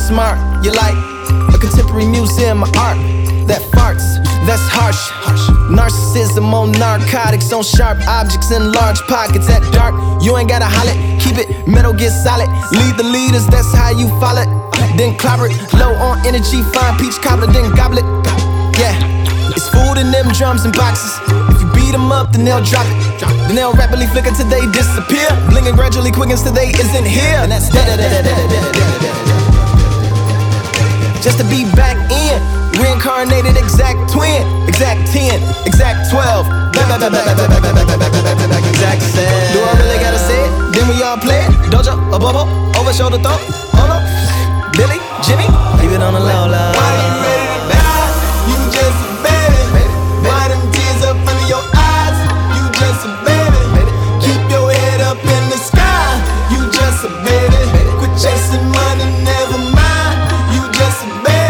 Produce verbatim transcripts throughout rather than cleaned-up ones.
smart. You're like a contemporary museum of art that farts, that's harsh. Narcissism on narcotics, on sharp objects in large pockets. At dark, you ain't gotta holler, keep it, metal get solid. Lead the leaders, that's how you follow it. Then clobber it, low on energy, fine peach cobbler, then goblet. Yeah, it's food in them drums and boxes. If you beat them up, then they'll drop it. Then they'll rapidly flicker till they disappear. Blinging gradually quickens till they isn't here. And that's da da da da da da da. Just to be back in, reincarnated exact twin, exact ten, exact twelve, exact seven. Do I really gotta say it? Then we all play it. Dojo, a bubble, over shoulder throw. Oh no, Billy, Jimmy, leave it on the low low. Why you ready to die? You just a baby. Why them tears up under your eyes? You just a baby. Keep your head up in the sky. You just a baby. Quit chasing money, never mind. You just a baby.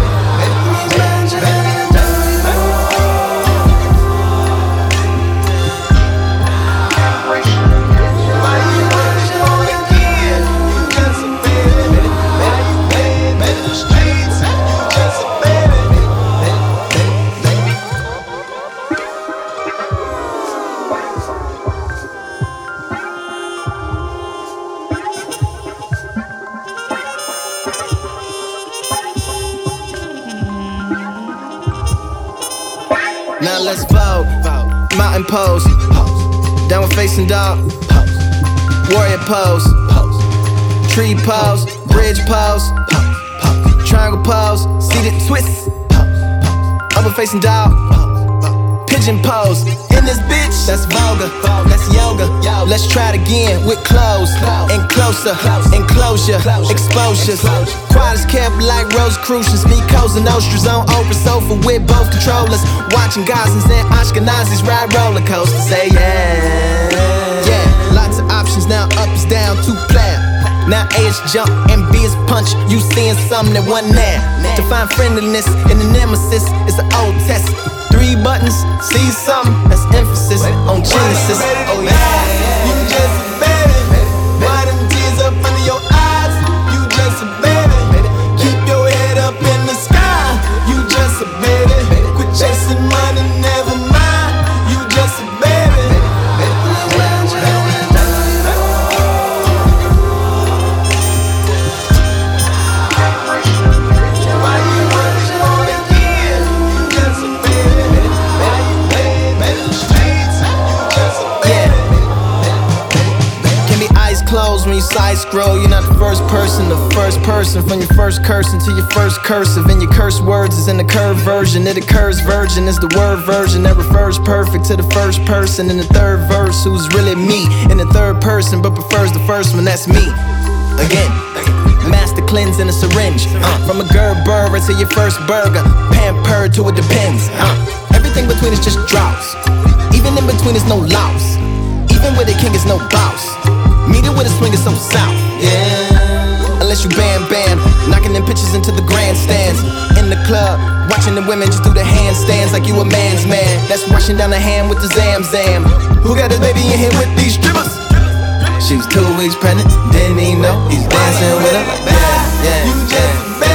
Now let's vote. Mountain pose. Downward facing dog. Warrior pose. Tree pose. Bridge pose. Triangle pose. Seated twist. Upward facing dog. Pigeon pose. In this bitch, that's vulgar. That's yoga. Let's try it again with clothes. And closer. Enclosure. Exposures. Quiet as kept like Rosicrucians. Me, Coles and Ostras on Oprah sofa with both controllers. Watching Gazans and Ashkenazis ride roller coasters. Say yeah. Yeah, lots of options now. Up is down, two player. Now A is jump and B is punch. You seeing something that wasn't there. To find friendliness in the nemesis is an old test. Three buttons, see something, that's emphasis on Genesis. Oh yeah. You just a baby. Why them tears up under your eyes? You just a baby. Keep your head up in the sky. You just a baby. Quit chasing money, never mind. You just a baby. When you side scroll, you're not the first person, the first person. From your first cursing to your first cursive. And your curse words is in the curved version. It occurs virgin is the word version that refers perfect to the first person. In the third verse, who's really me. In the third person, but prefers the first one, that's me. Again, master cleanse in a syringe. uh, From a Gerber to your first burger. Pampered to it depends. uh, Everything between is just drops. Even in between is no loss. Even with a king is no boss. Meet it with a swing is so south, yeah. Unless you bam bam, knocking them pitches into the grandstands. In the club, watching the women just do the handstands like you a man's man. That's washing down the hand with the zam zam. Who got this baby in here with these strippers? She was two weeks pregnant, didn't even know he's dancing with her. Yeah, yeah, You just a baby.